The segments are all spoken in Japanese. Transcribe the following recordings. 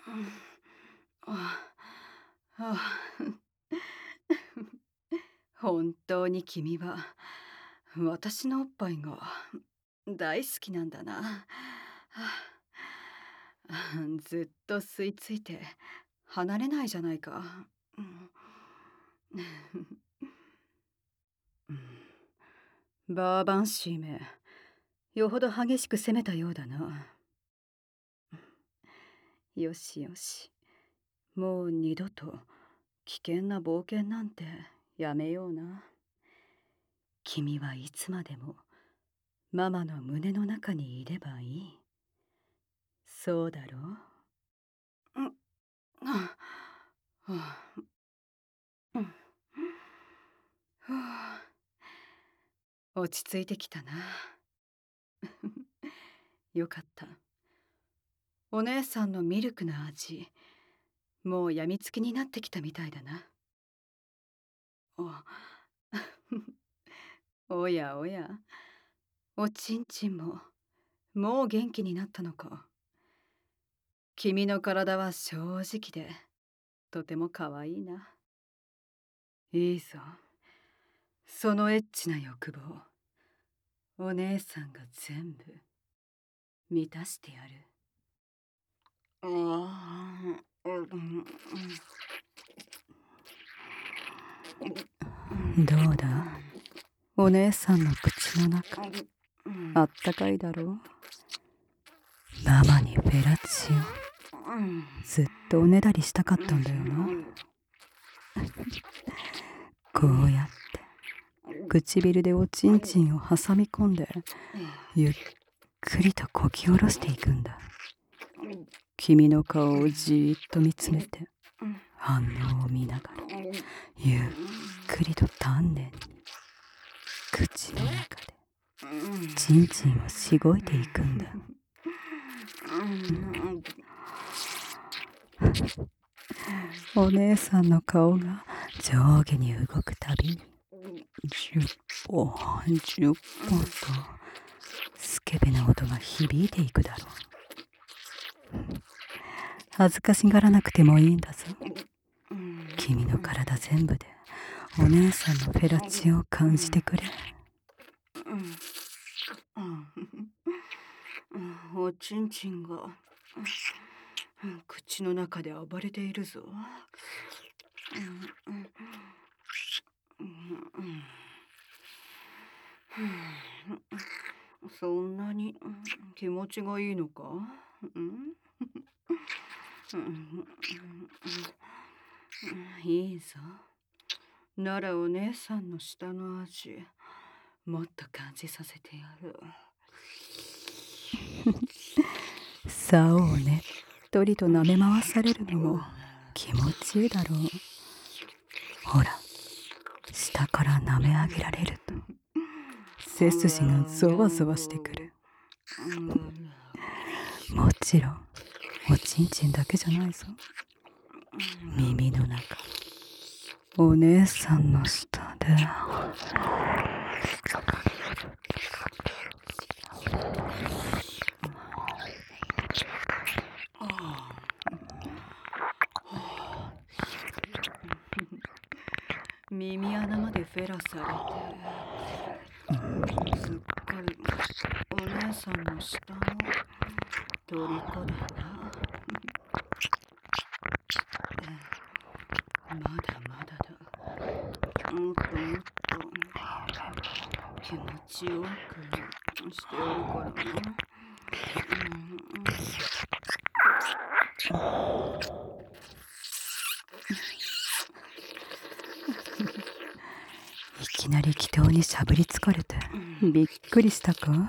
ああ本当に君は私のおっぱいが大好きなんだな。ずっと吸い付いて離れないじゃないか。うんバーバンシーめ、よほど激しく攻めたようだな。よしよし、もう二度と危険な冒険なんてやめような。君はいつまでもママの胸の中にいればいい。そうだろう。うん、ああうん、ふ落ち着いてきたな。よかった。お姉さんのミルクの味、もうやみつきになってきたみたいだな。おおやおや、おちんちんももう元気になったのか。君の体は正直でとても可愛いな。いいぞ、そのエッチな欲望、お姉さんが全部満たしてやる。どうだ、お姉さんの口の中、あったかいだろう。ママにフェラチオ、ずっとおねだりしたかったんだよな。こうやって唇でおちんちんを挟み込んで、ゆっくりとこき下ろしていくんだ。君の顔をじーっと見つめて、反応を見ながらゆっくりと丹念に口の中でちんちんをしごいていくんだ。お姉さんの顔が上下に動くたびに10本10本とスケベな音が響いていくだろう。恥ずかしがらなくてもいいんだぞ。君の体全部でお姉さんのフェラチオを感じてくれ。おちんちんが口の中で暴れているぞ。そんなに気持ちがいいのか？いいぞ。ならお姉さんの舌の味、もっと感じさせてやる。竿をねっとりと舐め回されるのも気持ちいいだろう。ほら、下から舐め上げられると背筋がゾワゾワしてくる。もちろんおちんちんだけじゃないぞ。耳の中、お姉さんの下で耳穴までフェラされて、すっかりお姉さんの下の虜だな。まだまだだ。もっともっと気持ちよくしてやるからな。いきなり祈祷にしゃぶりつかれてびっくりしたか？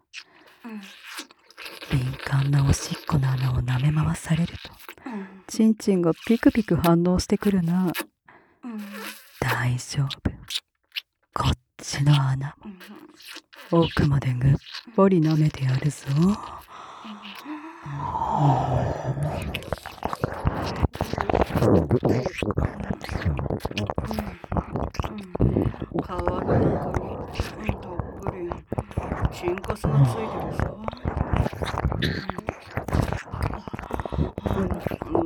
敏感なおしっこの穴を舐め回されるとちんちんがピクピク反応してくるな。大丈夫、こっちの穴も奥までぐっぽり舐めてやるぞ。皮の中にたっぷりチンカスがついてるぞ。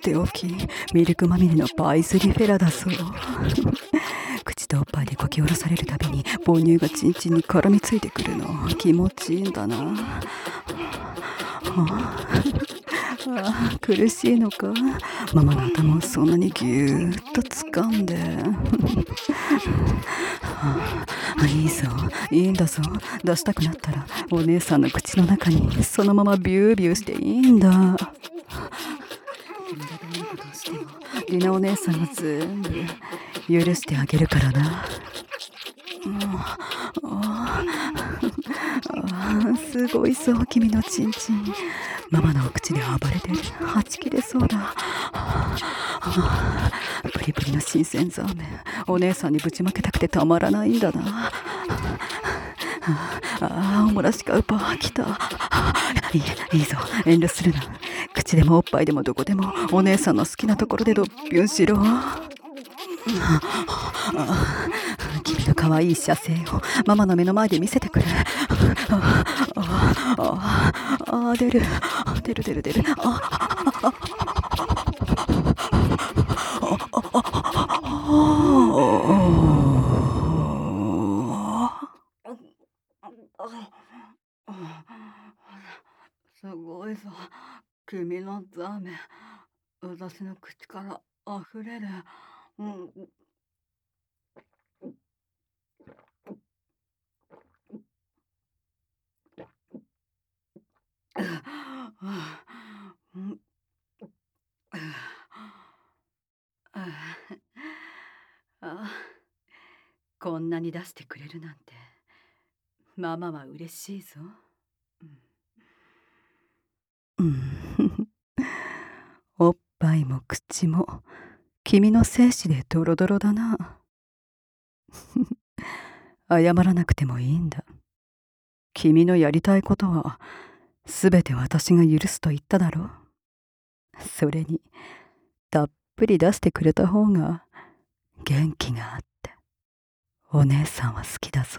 っておき、ミルクまみれのパイスリフェラだそう。口とおっぱいでこき下ろされるたびに母乳がチンチンに絡みついてくるの。気持ちいいんだな。苦しいのか。ママの頭をそんなにぎゅーっと掴んで。いいぞ、いいんだぞ。出したくなったらお姉さんの口の中にそのままビュービューしていいんだ。君がどんなことをしてもリナお姉さんが全部許してあげるからな。すごいそう、君のチンチン。ママのお口で暴れてる。はち切れそうだ。プリプリの新鮮ザーメン、お姉さんにぶちまけたくてたまらないんだな。おもらしかウパー来た。いいぞ、遠慮するな。口でもおっぱいでもどこでもお姉さんの好きなところでドッピュンしろ。君の可愛い射精をママの目の前で見せてくれ。出る。すごいぞ、君のザーメン、私の口から溢れる。こんなに出してくれるなんてママは嬉しいぞ。おっぱいも口も君の精子でドロドロだな。謝らなくてもいいんだ。君のやりたいことはすべて私が許すと言っただろう。それにたっぷり出してくれた方が元気があってお姉さんは好きだぞ。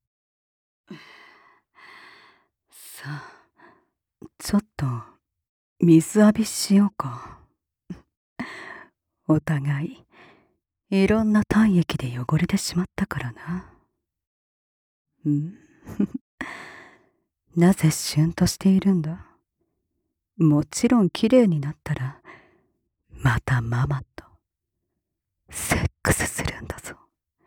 さあ、ちょっと水浴びしようか。お互いいろんな体液で汚れてしまったからな。なぜシュンとしているんだ。もちろん綺麗になったらまたママとセックスするんだぞ。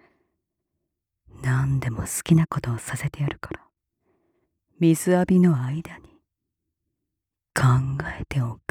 何でも好きなことをさせてやるから、水浴びの間に考えておけ。